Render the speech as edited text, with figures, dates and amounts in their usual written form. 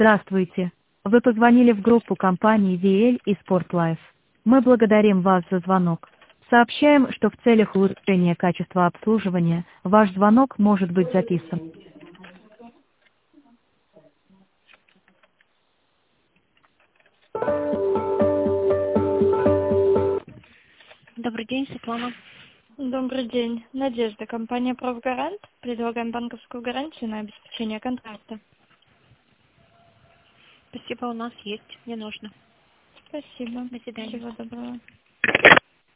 Здравствуйте. Вы позвонили в группу компании VL и SportLife. Мы благодарим вас за звонок. Сообщаем, что в целях улучшения качества обслуживания ваш звонок может быть записан. Добрый день, Светлана. Добрый день. Надежда, компания «Профгарант». Предлагаем банковскую гарантию на обеспечение контракта. Спасибо, у нас есть, не нужно. Спасибо. До свидания. Всего доброго.